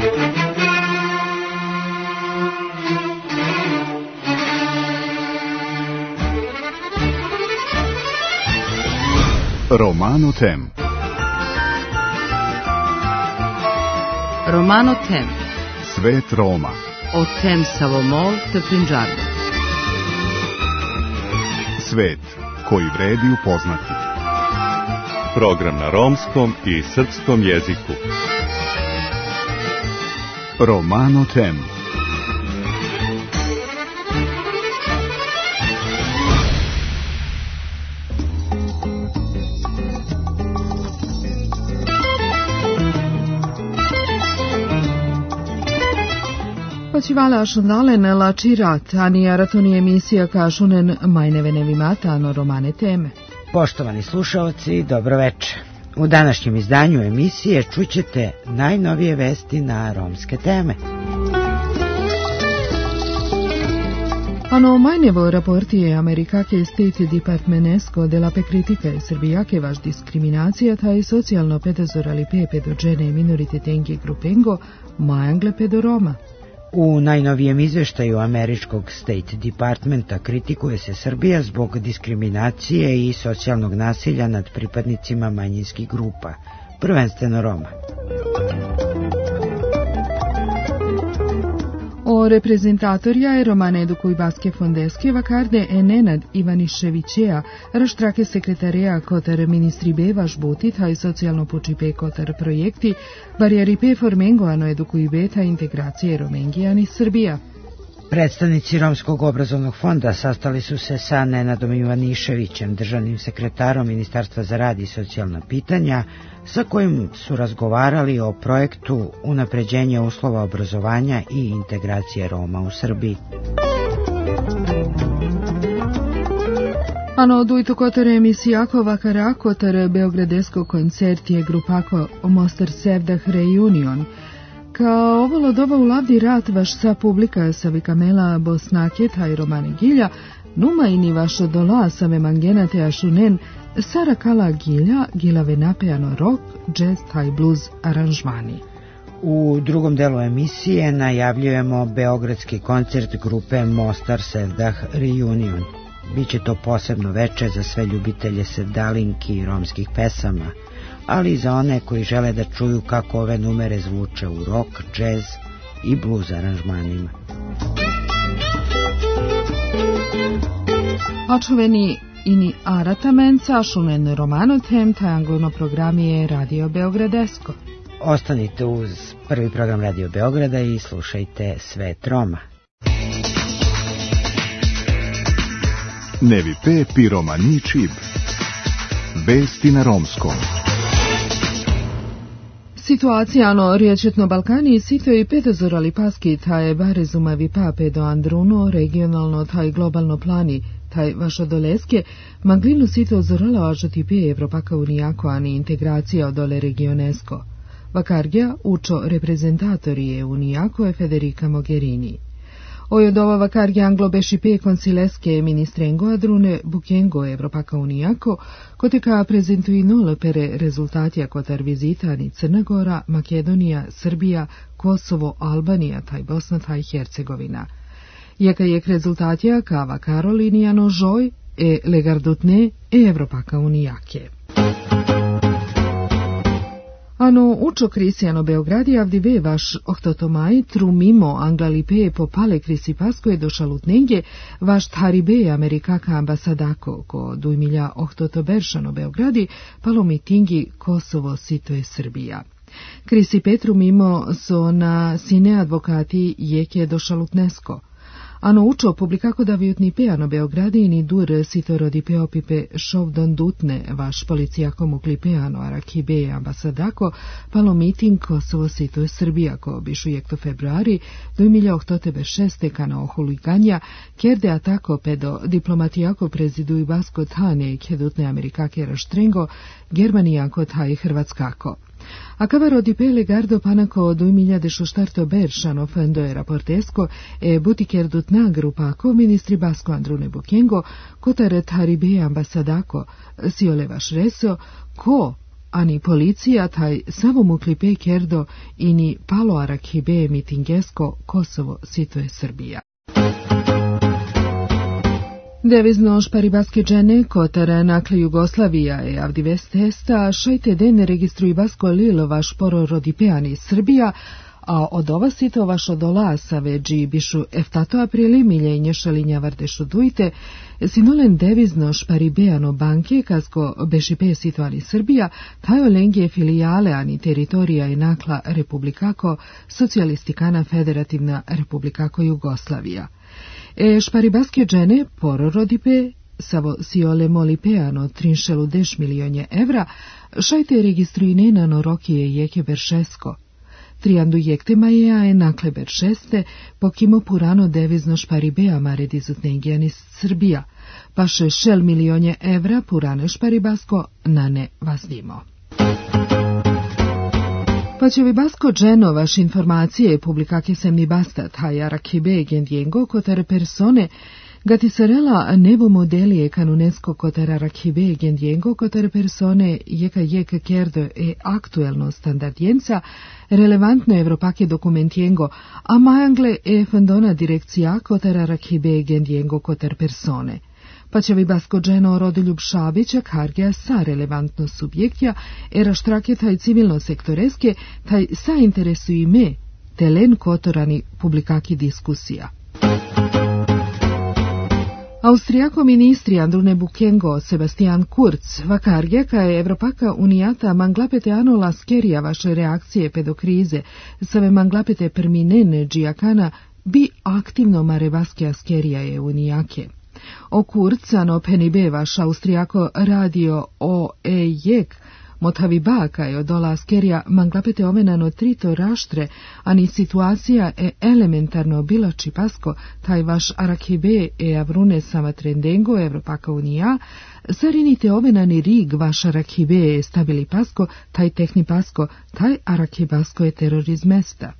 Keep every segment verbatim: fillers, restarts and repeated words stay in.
Romano Tem. Romano Tem. Svet Roma. O tem Savomol te Punjabi. Svet koji vredi upoznati. Program na romskom i srpskom jeziku. Romano Tem. Počívala šundalen lači rat, ani aratoni emisija kažunen majneve vimata romane teme. Poštovani slušalci, dobro večer. U današnjem izdanju emisije čućete najnovije vesti na romske teme. Ano majnevo raporti Amerikake State Departmentesko della pe kritike Srbijake vaš diskriminacija taj socijalno pedozorali pepe do džene minorititengi grupengo majangle pedo Roma. U najnovijem izveštaju američkog State Departmenta kritikuje se Srbija zbog diskriminacije i socijalnog nasilja nad pripadnicima manjinskih grupa, prvenstveno Roma. O reprezentatorja je Romane Edukujbaske fondeske vakarde e Nenad Ivaniševićeja, raštrake sekretareja kotar ministri beva žbutit, a i socijalno pučipe kotar projekti, barijari pe formengoano Edukujbeta integracije Romengijani Srbija. Predstavnici Romskog obrazovnog fonda sastali su se sa Nenadom Ivaniševićem, državnim sekretarom Ministarstva za rad i socijalna pitanja, sa kojim su razgovarali o projektu unapređenja uslova obrazovanja i integracije Roma u Srbiji. Ano dujto kotar emisijako vakara kotar beogradesko koncertije grupako Mostar Sevdah Reunion. Kao ovolo doba u lavdi rat vaš sa publika sa vikamela Bosnake taj Romane Gilja, numa ini vašo dola same mangenate ašunen, Sara Kala Gilja, gilave napejano rock, jazz, taj blues aranžmani. U drugom delu emisije najavljujemo beogradski koncert grupe Mostar Sevdah Reunion. Biće to posebno veče za sve ljubitelje sevdalinki i romskih pesama, ali i za one koji žele da čuju kako ove numere zvuče u rock, jazz i blues aranžmanima. Očuveni ini aratamenca šunen Romano Tem, taj anglono program je Radio Beogradesko. Ostanite uz prvi program Radio Beograda i slušajte Svet Roma. Nevi pe pi romani čib. Vesti na romskom. Situacija ano riječetno Balkani sito i pedozorali paski taj barezumavi pape do Andruno regionalno taj globalno plani taj vašo doleske maglinu sito ozorala ožati pe Evropaka unijako ani integracija odole regionesko. Vakargja učo reprezentatorije unijako je Federica Mogherini. Ojodova vakargja anglo beši pe konsileske ministrengo adrune bukengo Evropaka unijako, koteka prezentuji nol pere rezultatija kotar vizita ni Crna Gora, Makedonija, Srbija, Kosovo, Albanija, taj Bosna, taj Hercegovina. Jaka je rezultatija kava Karolinijano žoj e legardutne e Evropaka unijake. Ano učo Krisijano Beogradi avdive vaš ohtotomaj trumimo anglalipe popale krisi paskoje do šalutnenge vaš taribe Amerikaka ambasadako ko dujmilja ohtotoberšano Beogradi palo mitingi Kosovo sito je Srbija. Krisi Petru mimo so na sine advokati jeke do šalutnesko. Ano učo publikako da vjutni peano Beogradi ni dur sito rodi peopipe šovdon dutne vaš policijakom uklipeano arakibe ambasadako palo miting Kosovo sito je Srbija ko bišu jekto februari do milja ohtotebe šeste kana ohuliganja kjerde atako pedo diplomatijako prezidu i basko tane kjedutne Amerikake raštrengo Germanijako taj Hrvatskako. A kava rodi pe legardo panako do miljade šuštarto beršano fendo je raportesko e butikerdut na grupako ministri basko Andrune Bukengo kotar taribe ambasadako siole vaš reso ko ani policija taj samo muklipe kerdo ini palo arakibe mitingesko Kosovo sito je Srbija. Devizno šparibaske džene kotara nakle Jugoslavija je avdi vestesta šajte den registruj basko lilova šporo rodipeani Srbija, a od ova sito vašo dolasa veđi bišu eftato aprili miljenje šalinja vardešu dujte, sinolen devizno šparibeano banke kasko bešipe sito ani Srbija, tajo lengje filijale ani teritorija i nakla republikako socijalistikana federativna republikako Jugoslavija. E šparibaske džene pororodipe, savo siole molipeano trinšelu deš milionje evra, šajte registruinenano rokije jeke beršesko. Triandu jekte majeja je nakle beršeste, pokimo purano devizno šparibea maredizutnengijani Srbija, paše šel milionje evra purane šparibasko nane vazdimo. Pa će vi basko dženo vaš informacije publikake sem ni bastat, haja rakibe gendjengo kotar persone, gati sarela nebo modelije kanunesko kotar rakibe gendjengo kotar persone jeka jeka kerdo e aktuelno standardjenca, relevantno evropake dokumentjengo, a majangle e fandona direkcija kotar rakibe gendjengo kotar persone. Pa će vi basko dženo Rodoljub Šabića kargija sa relevantno subjektja, era štrake taj civilno sektoreske, taj sa interesu i me, telen kotorani publikaki diskusija. Austrijako ministri Andrune Bukengo, Sebastian Kurz, vakargija ka je Evropaka unijata manglapete ano laskerija vaše reakcije pedokrize, save manglapete perminene džijakana bi aktivno marevaske askerija je unijake. O Kurcano penibe vaš Austrijako radio o e jek, motavi baka je odola askerija manglapete omenano trito raštre, ani situacija e elementarno bila čipasko, taj vaš arakibe e avrune sama trendengo Evropaka unija, sarinite omenani rig vaš arakibe e stabili pasko, taj tehni pasko, taj arakibasko je terorizmesta.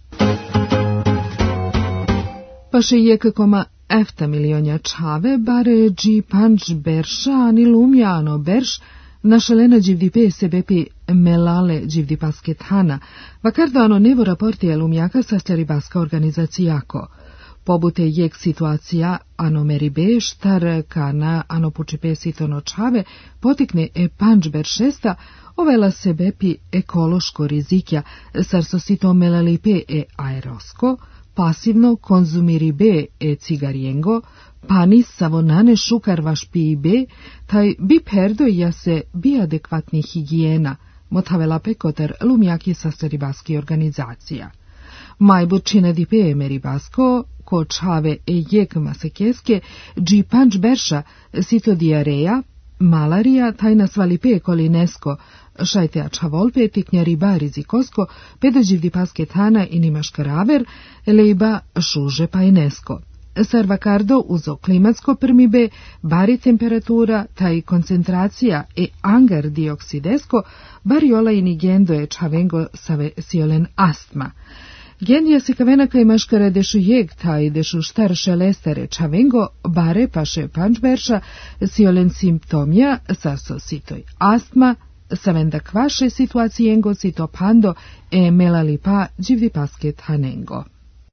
Paše jek koma efta milionja čave, bare dži panč berša, ani lumjano berš, našalena dživdipe sebepi melale dživdipaske tana, vakardo ano nevo raportije lumjaka sastaribaska organizacijako. Pobute jek situacija ano meribe štar kana ano pučipe sitono čave, potikne e panč beršesta, ovela sebepi ekološko rizikja, sarso sito melalipe e aerosko, pasivno konzumiribe e cigarijengo, panis savonane šukar vaš piibe, taj bi perdo ja se bi adekvatni higijena, motavela pekotar lumjaki sastaribaski organizacija. Majbut čine dipe meribasko, ko čave e jek masekeske, dži panč berša, sito diareja, malarija, taj nasvalipe kolinesko, šajtea čavolpe, tiknja riba rizikosko, pedođivdi paske tana i nimaš karaver, lejba šuže pa inesko. Sarvakardo uzo klimatsko prmibe, bari temperatura, taj koncentracija e angar dioksidesko, bari ola i nigendo je čavengo save siolen astma. Gendija se kavenaka i maškara dešu jeg, taj dešu štar šelestare čavengo, bare paše pančberša, siolen simptomija, sarso sitoj astma, savenda kvaše situacijengo sito pando e melalipa dživdi pasket hanengo.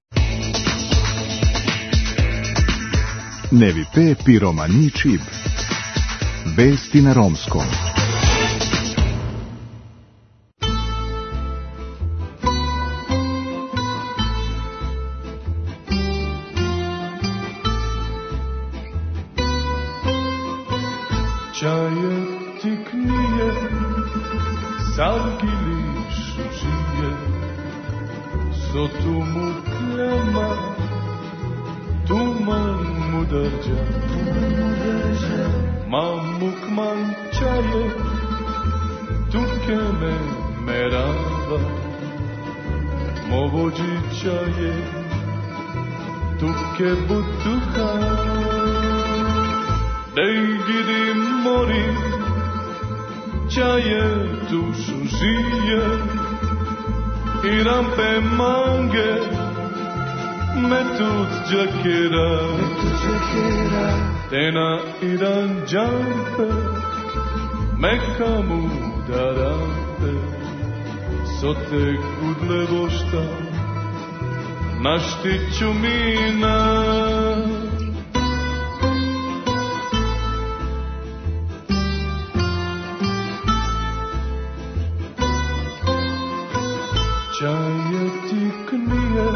Nevi pe piromani čib. Vesti na romskom. Čaje ti krije, sargili šužije, sotu mu klema, tuman mu drđa, mamuk man čaje, tuke me merava, movođi čaje, tuke butuha. Dej gidi mori, čaje tu šužije, i rampe mange, metut džakera, tena iran džampe, mekamu Tarante, sote kudle vošta, naštiću mina. Čaje ti knije,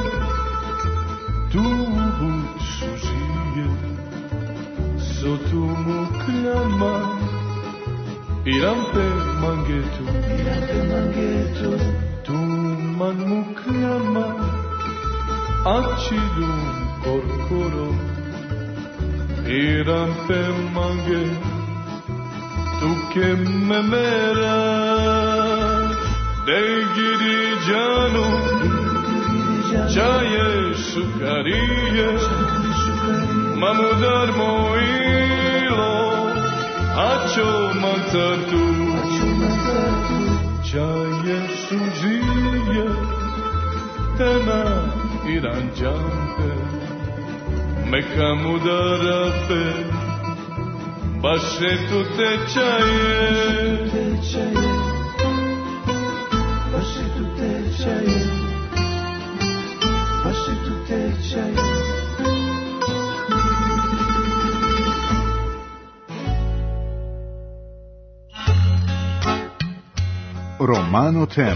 tubu sužije, sotu mu kljama, i rampe mangetu, i rampe mangetu, tuman mu kljama, acidum korkoro, i rampe mangetu, tuke memera, de giriđanu, čaje šukarije, mamudar mojilo, ačo mancartu, čaje sužije, tena i ranđante, meka mudarape, baše tu te čaje, baše tu te čaje, baše tu te čaje. Romano Tem.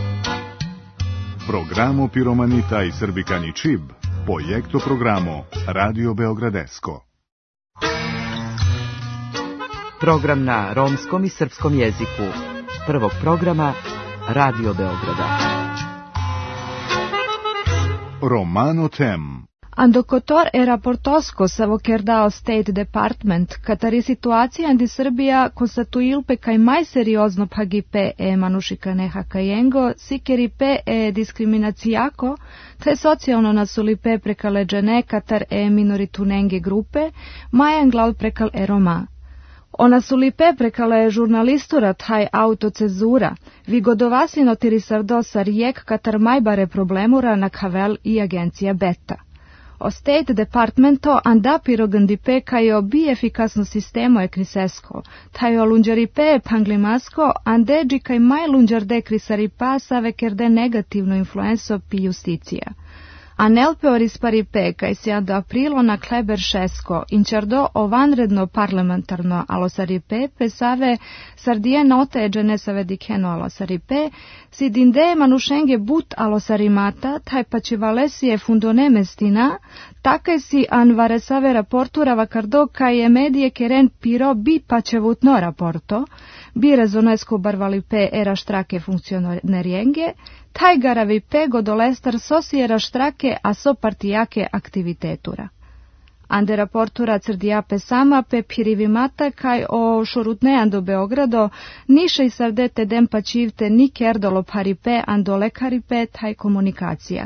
Programo Piromanita i Srbikani Čib, projekto programo Radio Beogradesko. Program na romskom i srpskom jeziku. Prvog programa Radio Beograda. Romano Tem. Andokotor e raportosko savo kerdao State Department, katari situacija andi Srbija konstatuilpe kaj mai seriozno pagipe e manušikaneha kajengo, sikeripe e diskriminacijako, te socijalno nasulipe prekal leđene katar e minoritunenge grupe, majan glav prekal e Roma. Ona sulipe prekale žurnalistura taj autocezura, vigodovasino tirisardosa rijek katar majbare problemura na kavel i agencija Beta. O State Departmento andapiro gandipe kajo bi efikasno sistemo e krisesko, tajo lunđaripe panglimasko andeđi kaj maj lunđarde krisaripa save kerde negativno influenso pi justicija. Anelpeo risparipe kaj se do aprilo na kleber šesko, inčardo o vanredno parlamentarno alosaripe pesave sardije note e dženesave dikeno alosaripe, si dinde manušenge but alosarimata, taj pačivalesije fundone mestina, takaj si anvaresave raportura vakardo kaj je medije keren piro bi pačevutno raporto, bi rezonesko barvalipe era štrake funkcionerienge, taj garavipe godolestar sosiera štrake a so partijake aktivitetura. Ande raportura crdijape sama pe pirivimata kaj o šorutnean do Beogrado, niše i sardete dem pačivte ni kerdolo paripe ando lekaripe taj komunikacija.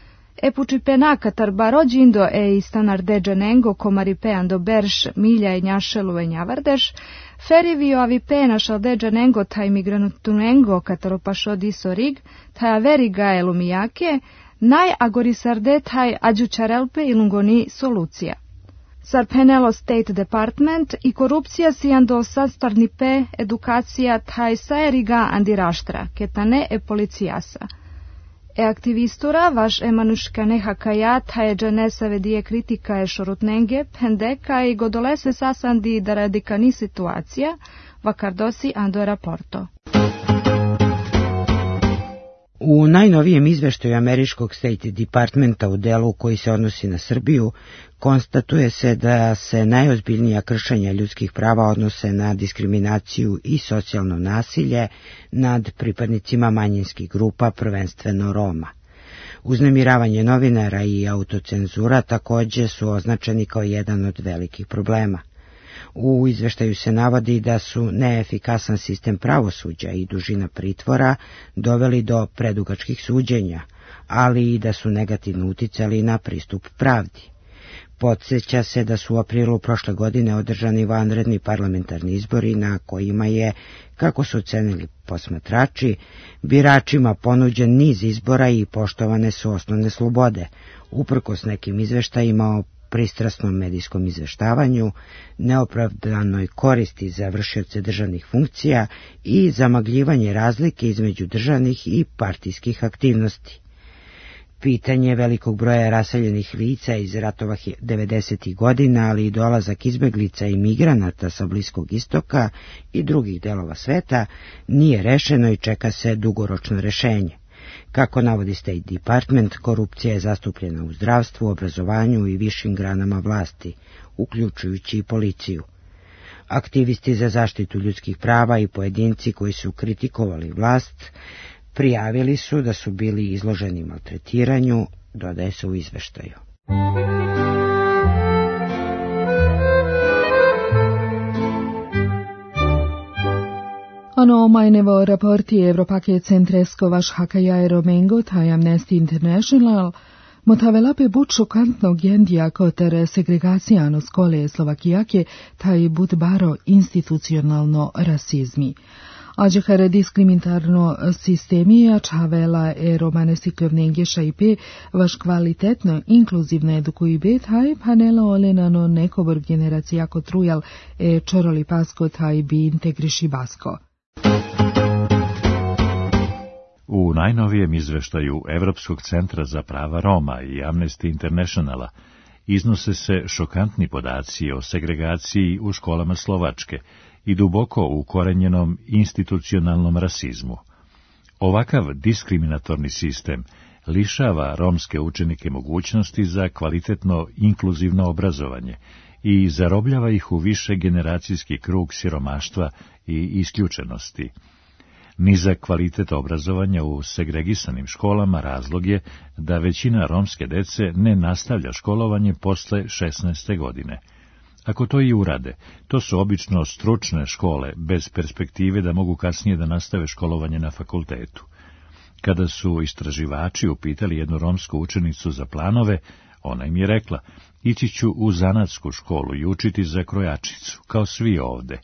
E pučipe nakatar barođindo e istanarde dženengo komaripe ando berš milja i njašelu e njavardeš, ferivio avipe našalde dženengo taj migrantunengo kataro pašo diso rig, taj averiga e lumijake, naj agorisarde taj ađučarelpe i lungoni solucija. Sarpenelo State Department i korupcija si ando sastarnipe edukacija taj saeriga andiraštra, ketane e policijasa. E aktivistura vaš e manuškane hakaja taj dženesa vedije kritika e šorutnenge, pendeka i godolese sasandi da radikani situacija, vakardosi ando raporto. U najnovijem izveštaju američkog State Departmenta u delu koji se odnosi na Srbiju, konstatuje se da se najozbiljnija kršenja ljudskih prava odnose na diskriminaciju i socijalno nasilje nad pripadnicima manjinskih grupa, prvenstveno Roma. Uznemiravanje novinara i autocenzura također su označeni kao jedan od velikih problema. U izveštaju se navodi da su neefikasan sistem pravosuđa i dužina pritvora doveli do predugačkih suđenja, ali i da su negativno uticali na pristup pravdi. Podsjeća se da su u aprilu prošle godine održani vanredni parlamentarni izbori na kojima je, kako su ocenili posmatrači, biračima ponuđen niz izbora i poštovane su osnovne slobode, uprkos nekim izveštajima o pristrasnom medijskom izveštavanju, neopravdanoj koristi za vršioce državnih funkcija i zamagljivanje razlike između državnih i partijskih aktivnosti. Pitanje velikog broja raseljenih lica iz ratova devedesetih godina, ali i dolazak izbeglica i migranata sa Bliskog istoka i drugih delova sveta nije rešeno i čeka se dugoročno rešenje. Kako navodi State Department, korupcija je zastupljena u zdravstvu, obrazovanju i višim granama vlasti, uključujući i policiju. Aktivisti za zaštitu ljudskih prava i pojedinci koji su kritikovali vlast prijavili su da su bili izloženi maltretiranju, dodaje se u izveštaju. Ano majnevo raporti Evropake centresko vaš hakaja Romengo taj Amnesty International motavelape bud šokantnog gendija koter segregacijano skole Slovakijake taj bud baro institucionalno rasizmi. Ađehare diskriminatorno sistemija čavela e romane siklovnengješa i pe vaš kvalitetno inkluzivno edukuji be taj panela olenano nekobor generacija kotrujal e čoroli pasko taj bi integriši basko. U najnovijem izveštaju Evropskog centra za prava Roma i Amnesty Internationala iznose se šokantni podaci o segregaciji u školama Slovačke i duboko ukorenjenom institucionalnom rasizmu. Ovakav diskriminatorni sistem lišava romske učenike mogućnosti za kvalitetno inkluzivno obrazovanje i zarobljava ih u više generacijski krug siromaštva i isključenosti. Nizak kvalitet obrazovanja u segregisanim školama razlog je da većina romske dece ne nastavlja školovanje posle šesnaeste godine. Ako to i urade, to su obično stručne škole bez perspektive da mogu kasnije da nastave školovanje na fakultetu. Kada su istraživači upitali jednu romsku učenicu za planove, ona im je rekla: ići ću u zanatsku školu i učiti za krojačicu, kao svi ovde.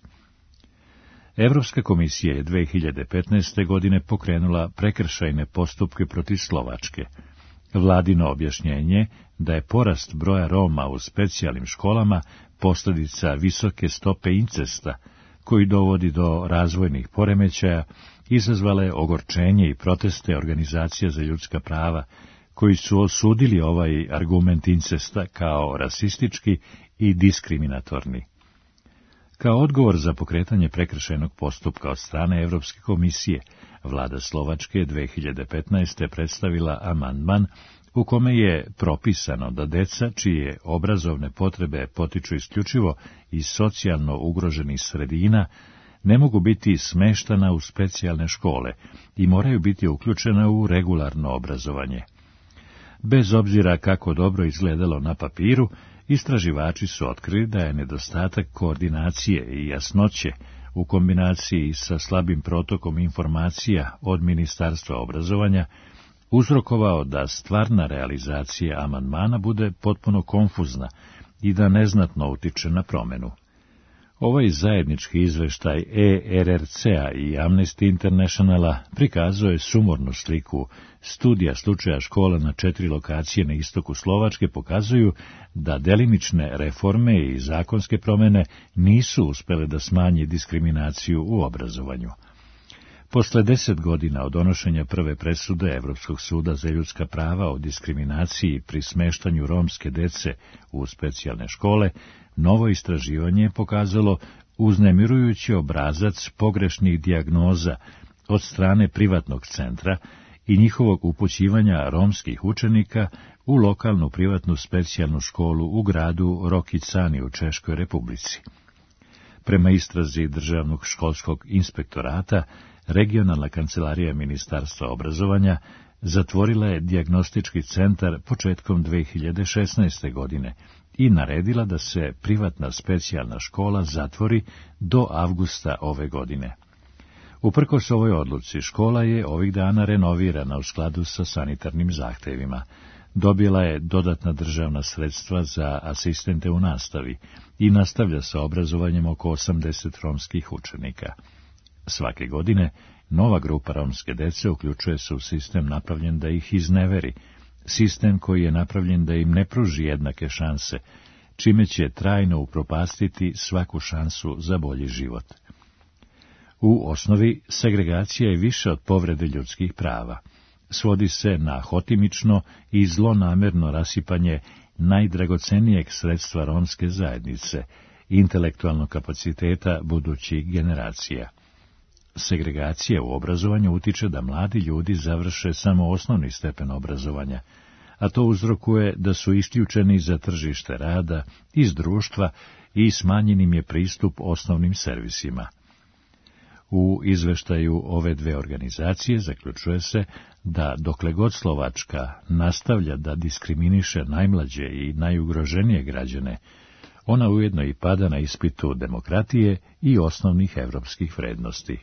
Evropska komisija je dve hiljade petnaeste. godine pokrenula prekršajne postupke protiv Slovačke. Vladino objašnjenje da je porast broja Roma u specijalnim školama posljedica visoke stope incesta, koji dovodi do razvojnih poremećaja, izazvala je ogorčenje i proteste organizacija za ljudska prava, koji su osudili ovaj argument incesta kao rasistički i diskriminatorni. Kao odgovor za pokretanje prekršajnog postupka od strane Evropske komisije, vlada Slovačke dve hiljade petnaeste. predstavila amandman u kome je propisano da deca čije obrazovne potrebe potiču isključivo iz socijalno ugroženih sredina ne mogu biti smeštana u specijalne škole i moraju biti uključena u regularno obrazovanje. Bez obzira kako dobro izgledalo na papiru, istraživači su otkrili da je nedostatak koordinacije i jasnoće u kombinaciji sa slabim protokom informacija od Ministarstva obrazovanja uzrokovao da stvarna realizacija amandmana bude potpuno konfuzna i da neznatno utiče na promenu. Ovaj zajednički izveštaj E R R C-a i Amnesty Internationala prikazuje sumornu sliku. Studija slučaja škola na četiri lokacije na istoku Slovačke pokazuju da delimične reforme i zakonske promene nisu uspele da smanje diskriminaciju u obrazovanju. Posle deset godina od donošenja prve presude Evropskog suda za ljudska prava o diskriminaciji pri smeštanju romske dece u specijalne škole, novo istraživanje je pokazalo uznemirujući obrazac pogrešnih dijagnoza od strane privatnog centra i njihovog upućivanja romskih učenika u lokalnu privatnu specijalnu školu u gradu Rokicani u Češkoj Republici. Prema istrazi Državnog školskog inspektorata, regionalna kancelarija Ministarstva obrazovanja zatvorila je dijagnostički centar početkom dve hiljade šesnaeste. godine i naredila da se privatna specijalna škola zatvori do avgusta ove godine. Uprkos ovoj odluci, škola je ovih dana renovirana u skladu sa sanitarnim zahtevima. Dobila je dodatna državna sredstva za asistente u nastavi i nastavlja sa obrazovanjem oko osamdeset romskih učenika. Svake godine nova grupa romske dece uključuje se u sistem napravljen da ih izneveri sistem koji je napravljen da im ne pruži jednake šanse, čime će trajno upropastiti svaku šansu za bolji život. U osnovi, segregacija je više od povrede ljudskih prava. Svodi se na hotimično i zlonamerno rasipanje najdragocenijeg sredstva romske zajednice, intelektualnog kapaciteta budućih generacija. Segregacija u obrazovanju utiče da mladi ljudi završe samo osnovni stepen obrazovanja, a to uzrokuje da su isključeni za tržište rada, iz društva i smanjen im je pristup osnovnim servisima. U izveštaju ove dve organizacije zaključuje se da dokle god Slovačka nastavlja da diskriminiše najmlađe i najugroženije građane, ona ujedno i pada na ispitu demokratije i osnovnih evropskih vrednosti.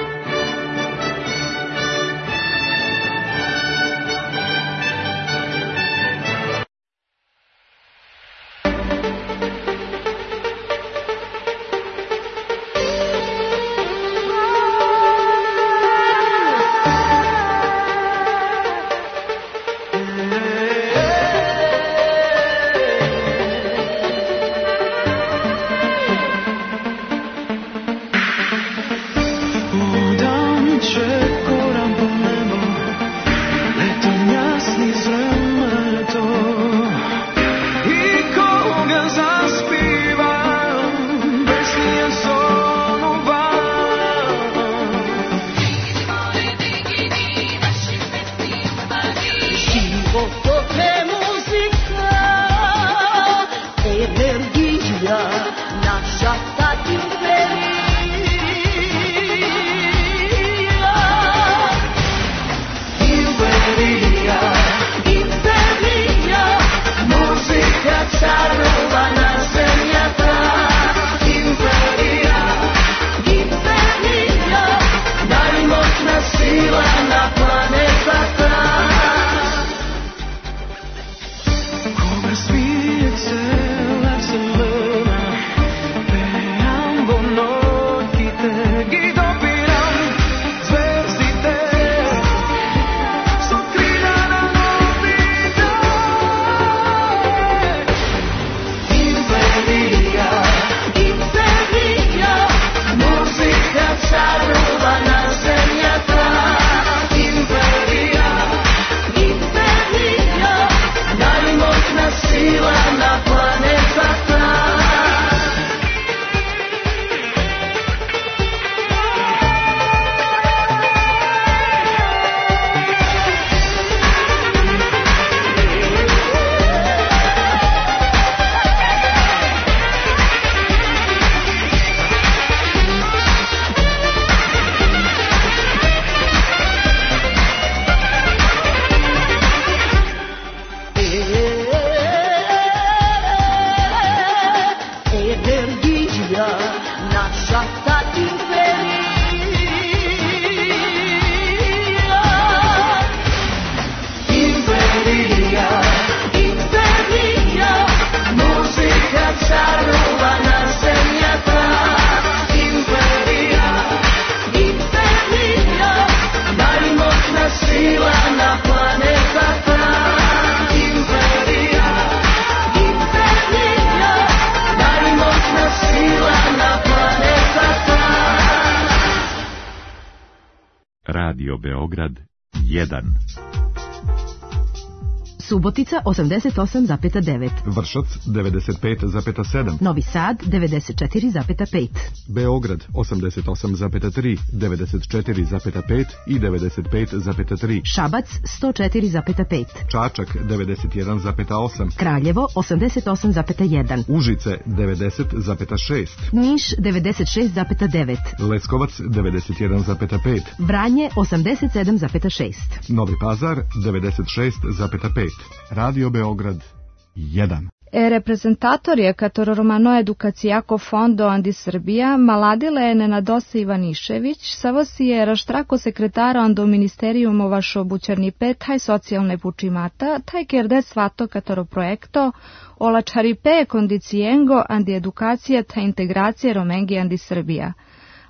Radio Beograd jedan. Subotica osamdeset osam zarez devet. Vršac devedeset pet zarez sedam. Novi Sad devedeset četiri zarez pet. Beograd osamdeset osam zarez tri, devedeset četiri zarez pet i devedeset pet zarez tri. Šabac sto četiri zarez pet. Čačak devedeset jedan zarez osam. Kraljevo osamdeset osam zarez jedan. Užice devedeset zarez šest. Niš devedeset šest zarez devet. Leskovac devedeset jedan zarez pet. Vranje osamdeset sedam zarez šest. Novi Pazar devedeset šest zarez pet. Radio Beograd jedan. E reprezentatorje Katoro-Romano-edukacijako fondo Andi Srbija maladile je Nenadosa Ivanišević, savo si je raštrako sekretara Ando ministerijumo vašo bućarnipe taj socijalne pučimata, taj kerde svato Katoro projekto, olačaripe kondicijengo andi edukacija ta integracija Romengi Andi Srbija.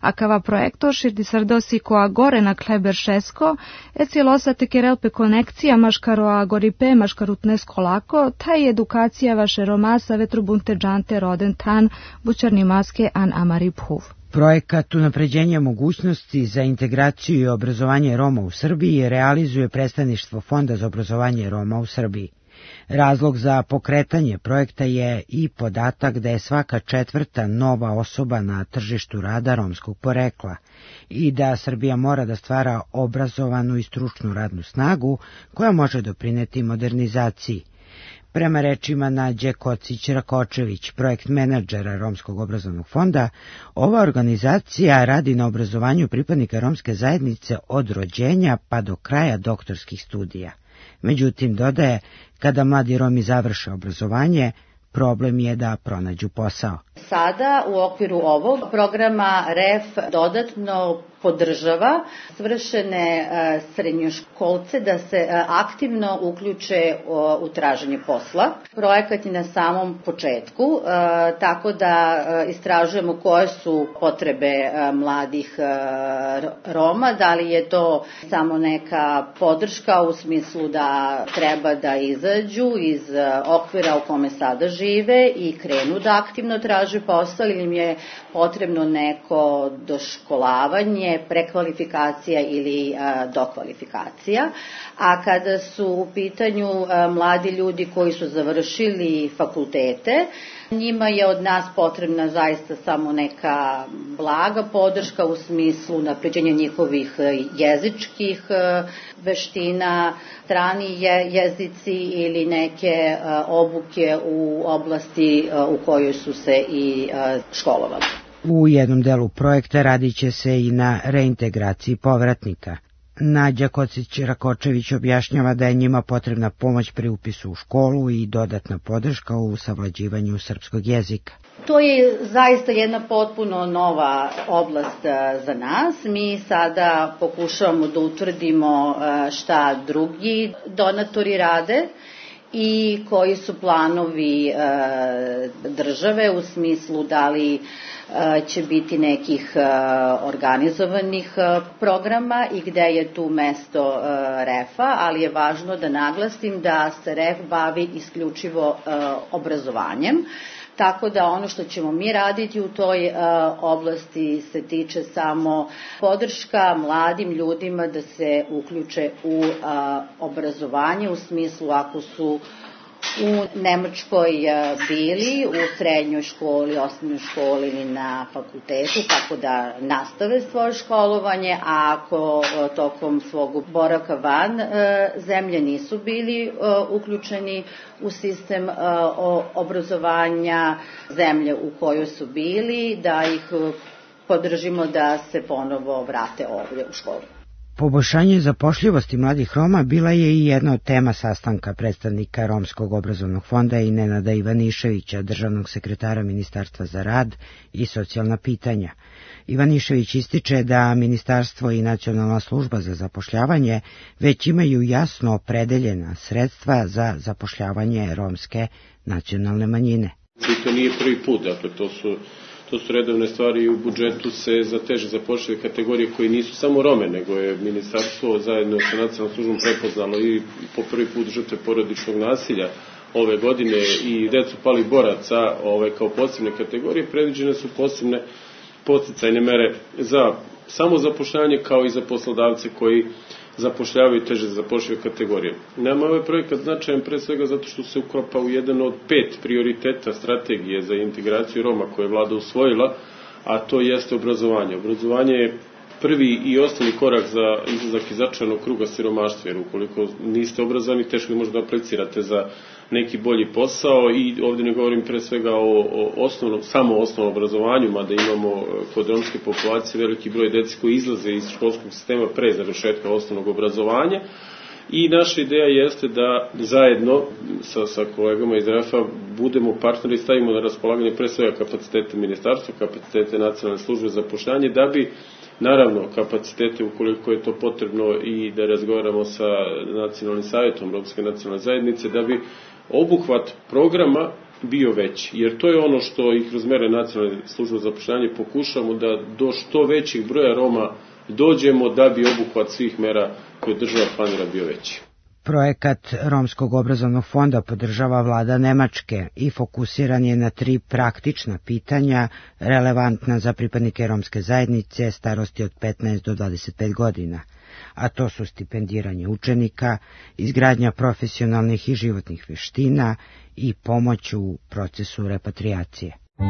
Akava projekto širdisardosi koa Gorena Kleber Šesko, ecilosa tekerelpe konekcija maškaroa goripe maškarutne skolako, taj edukacija vaše romasa vetrubunte džante roden tan bučarni maske an amari phuv. Projekat unapređenja mogućnosti za integraciju i obrazovanje Roma u Srbiji realizuje predstavništvo Fonda za obrazovanje Roma u Srbiji. Razlog za pokretanje projekta je i podatak da je svaka četvrta nova osoba na tržištu rada romskog porekla i da Srbija mora da stvara obrazovanu i stručnu radnu snagu koja može doprineti modernizaciji. Prema rečima Nađe Kocić-Rakočević, projekt menadžera Romskog obrazovnog fonda, ova organizacija radi na obrazovanju pripadnika romske zajednice od rođenja pa do kraja doktorskih studija. Međutim, dodaje, kada mladi Romi završe obrazovanje, problem je da pronađu posao. Sada u okviru ovog programa R E F dodatno podržava svršene srednjoškolce da se aktivno uključe u traženje posla. Projekat je na samom početku, tako da istražujemo koje su potrebe mladih Roma, da li je to samo neka podrška u smislu da treba da izađu iz okvira u kome sada žive i krenu da aktivno traže posao, ili im je potrebno neko doškolavanje, prekvalifikacija ili a, dokvalifikacija. A kada su u pitanju a, mladi ljudi koji su završili fakultete, njima je od nas potrebna zaista samo neka blaga podrška u smislu unapređenja njihovih jezičkih veština, strani je, jezici ili neke a, obuke u oblasti a, u kojoj su se i a, školovali. U jednom delu projekta radit će se i na reintegraciji povratnika. Nađa Kocić-Rakočević objašnjava da je njima potrebna pomoć pri upisu u školu i dodatna podrška u savlađivanju srpskog jezika. To je zaista jedna potpuno nova oblast za nas. Mi sada pokušavamo da utvrdimo šta drugi donatori rade i koji su planovi e, države u smislu da li e, će biti nekih e, organizovanih e, programa i gde je tu mesto e, R E F-a, ali je važno da naglasim da se R E F bavi isključivo e, obrazovanjem. Tako da ono što ćemo mi raditi u toj uh, oblasti se tiče samo podrška mladim ljudima da se uključe u uh, obrazovanje, u smislu ako su u Nemačkoj uh, bili, u srednjoj školi, osnovnoj školi ili na fakultetu, tako da nastave svoje školovanje, a ako uh, tokom svog boravka van uh, zemlje nisu bili uh, uključeni u sistem uh, obrazovanja zemlje u kojoj su bili, da ih uh, podržimo da se ponovo vrate ovdje u školu. Poboljšanje zapošljivosti mladih Roma bila je i jedna od tema sastanka predstavnika Romskog obrazovnog fonda i Nenada Ivaniševića, državnog sekretara Ministarstva za rad i socijalna pitanja. Ivanišević ističe da Ministarstvo i Nacionalna služba za zapošljavanje već imaju jasno opredeljena sredstva za zapošljavanje romske nacionalne manjine. I to nije prvi put, dakle to su To su redovne stvari i u budžetu se za teže zapošljive kategorije koji nisu samo Rome, nego je ministarstvo zajedno sa nacionalnom službom prepoznalo i po prvi put žrtve porodičnog nasilja ove godine i decu palih boraca ove, kao posebne kategorije. Predviđene su posebne podsticajne mere za samozapošljavanje kao i za poslodavce koji zapošljavaju teže zapošljive kategorije. Nama je ovaj projekat značajan pre svega zato što se uklapa u jedan od pet prioriteta strategije za integraciju Roma koje je vlada usvojila, a to jeste obrazovanje. Obrazovanje je prvi i osnovni korak za izlazak iz začaranog kruga siromaštva, jer ukoliko niste obrazovani, teško je možda aplicirate za neki bolji posao i ovdje ne govorim pre svega o, o osnovnom, samo osnovnom obrazovanju, mada imamo kod romske populacije veliki broj dece koji izlaze iz školskog sistema pre završetka osnovnog obrazovanja. I naša ideja jeste da zajedno sa, sa kolegama iz R E F-a budemo partneri i stavimo na raspolaganje pre svega kapacitete ministarstva, kapacitete nacionalne službe za zapošljavanje, da bi naravno kapacitete ukoliko je to potrebno i da razgovaramo sa nacionalnim savjetom Romske nacionalne zajednice, da bi obuhvat programa bio veći. Jer to je ono što i kroz mere nacionalne službe za zapošljavanje pokušamo da do što većih broja Roma dođemo da bi obuhvat svih mera koje država planira bio veći. Projekat Romskog obrazovnog fonda podržava vlada Nemačke i fokusiran je na tri praktična pitanja relevantna za pripadnike romske zajednice starosti od petnaest do dvadeset pet godina, a to su stipendiranje učenika, izgradnja profesionalnih i životnih veština i pomoć u procesu repatrijacije.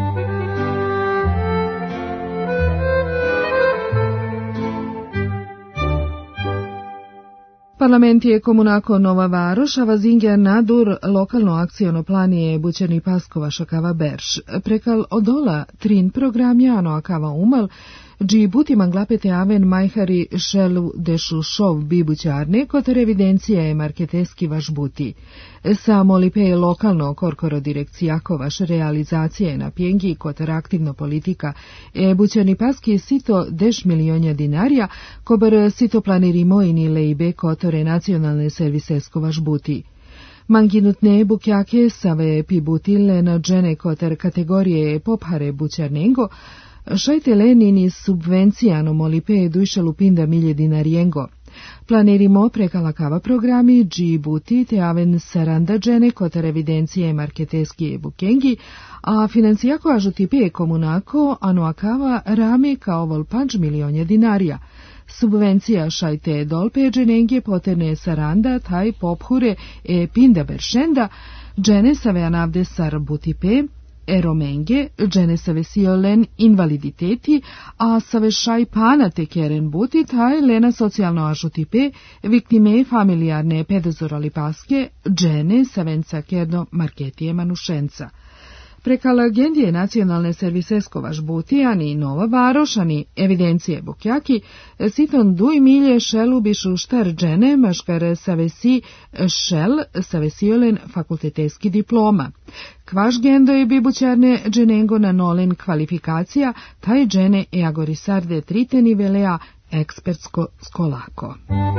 Parlament je Komunako Nova Varoš, a Vazingia Nadur lokalno akciono planije Bućani Paskova Šakava Berš. Prekal odola trin program jano akava umal, dži buti manglapete aven majhari šelu dešu šov bibućarne, kotar evidencija je marketeski vaš buti. Samo lipe je lokalno korkoro direkcijako vaš realizacija je na pjengi kotar aktivno politika e Bućani Paski sito deš milionja dinarija, kobar sito planirimo i ni lejbe kotore nacionalne servisesko vaš buti. Manginutne bukjake save pibutile na džene kotar kategorije pophare bućarnengo, šajte lenini subvencijano molipe duše lupinda milje dinarijengo. Planirimo prekalakava programi džibuti te aven saranda džene kotar evidencije marketeski bukengi, a financijako ažutipe komunako anoakava rame kao vol panč milionja dinarija. Subvencija šajte dolpe dženenge poterne saranda taj pophure e pinda beršenda, džene save anavde sar butipe, eromenge, džene save siolen invaliditeti, a save šaj pana te keren buti, taj lena socijalno ažutipe, viktime familijarne pedozorali paske, džene savenca kerno marketije manušenca. Prekal agendije nacionalne servisesko vaš buti, ani Nova Varoš, ani evidencije bukjaki, siton duj milje šelu bišu štar džene, maškar savesi šel savesiolen fakulteteski diploma. Kvaš gendo je bibućarne dženengo na nolen kvalifikacija, taj džene e agorisarde triteni velea ekspertsko skolako.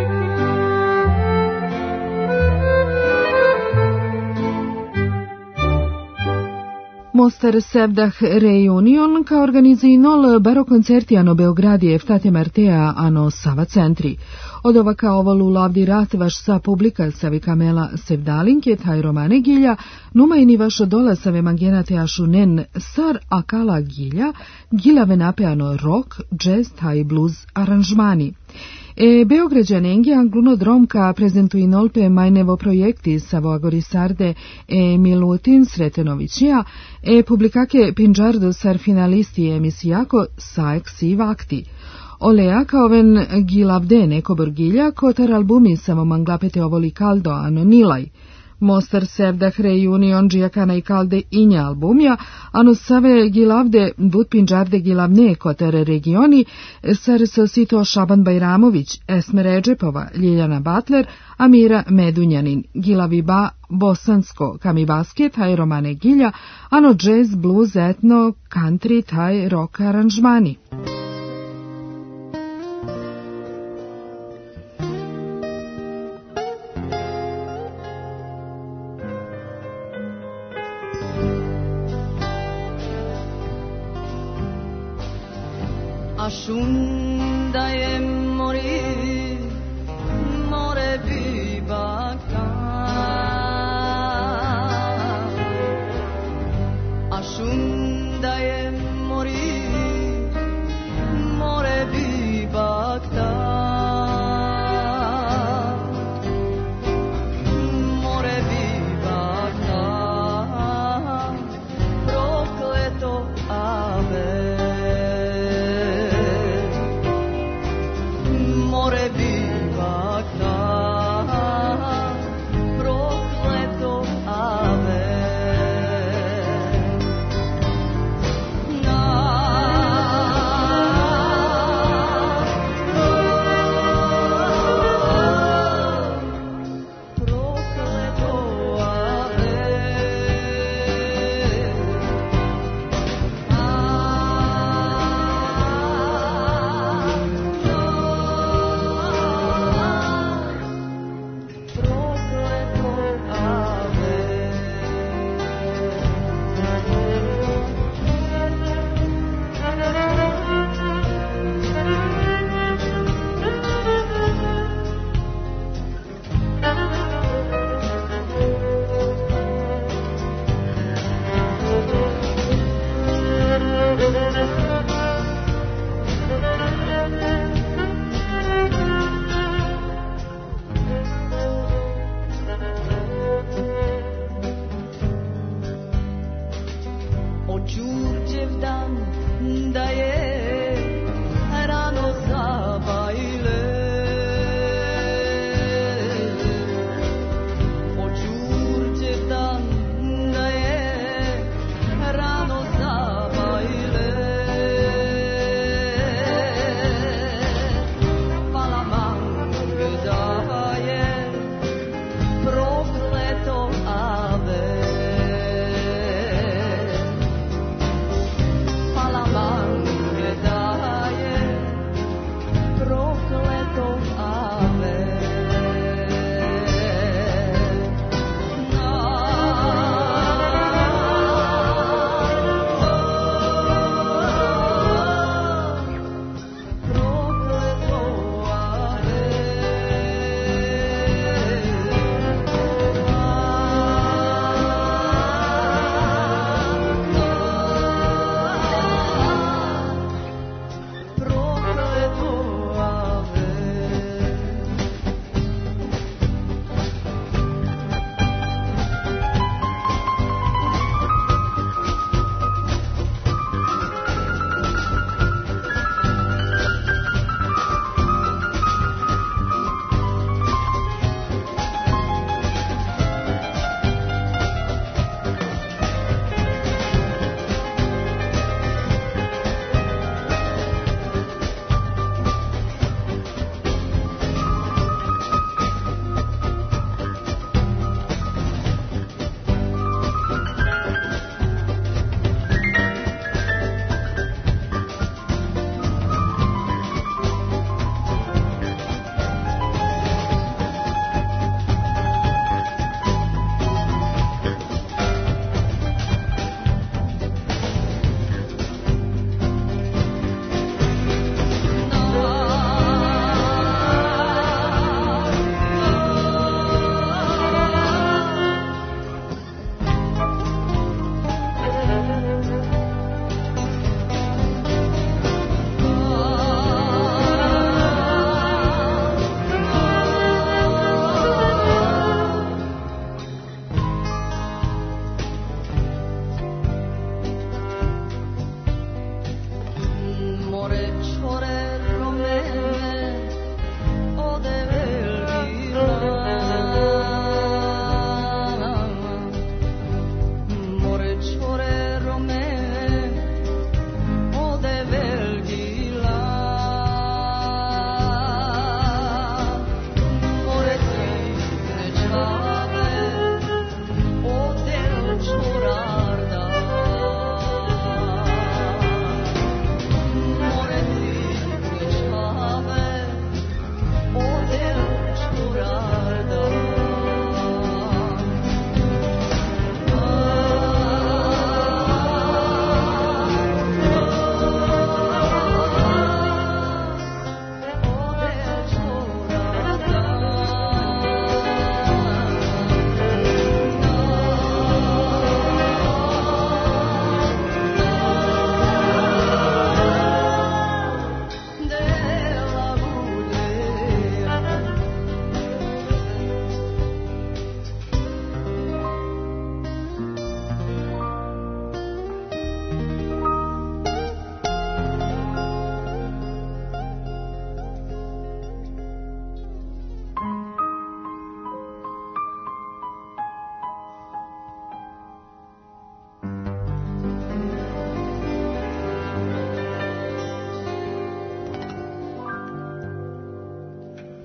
Mostar Sevdah Reunion ka organizinol baro koncerti ano Beogradije vtate Martea ano Sava centri. Od ovaka ovalu lavdi rat vaš sa publika savi kamela Sevdalinke taj romane gilja, numajni vaš dola save mangenate ašunen sar akala gilja, gila venapeano rock, jazz taj blues aranžmani. E Beograđanengi angluno dromka prezentuji nolpe majnevo projekti savo agorisarde e Milutin Sretenovićija e publikake Pinđardo sar finalisti emisijako saek si vakti. Olea kaoven gilavde neko borgilja kotar albumi samo manglapete ovoli kaldo ano nilaj. Mostar Sevdah Reunion džijakana i kalde inja albumja, ano save gilavde but pinđarde gilavne kotar regioni, sar sosito Šaban Bajramović, Esme Redžepova, Ljiljana Butler, Amira Medunjanin, gilavi ba bosansko, kami basket, taj romane gilja, ano jazz, blues, etno, country, taj rock aranžmani. Aşunda je mori, more bi bakta. Aşunda je mori, more bi bakta. More bi bakta, prokleto ave.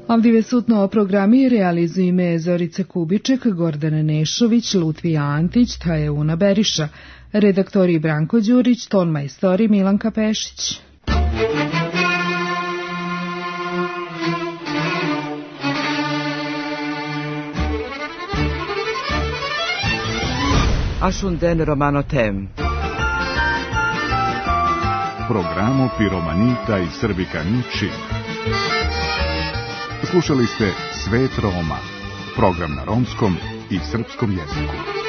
Avdive sutno o programi realizujeme Zorice Kubiček, Gordana Nešović, Lutvija Antić, Tajeuna Beriša, redaktori Branko Đurić, ton majstori Milanka Pešić. Ashunden Romano Tem. Programo Piromanita i Srbikani Čib. Slušali ste Svet Roma, program na romskom i srpskom jeziku.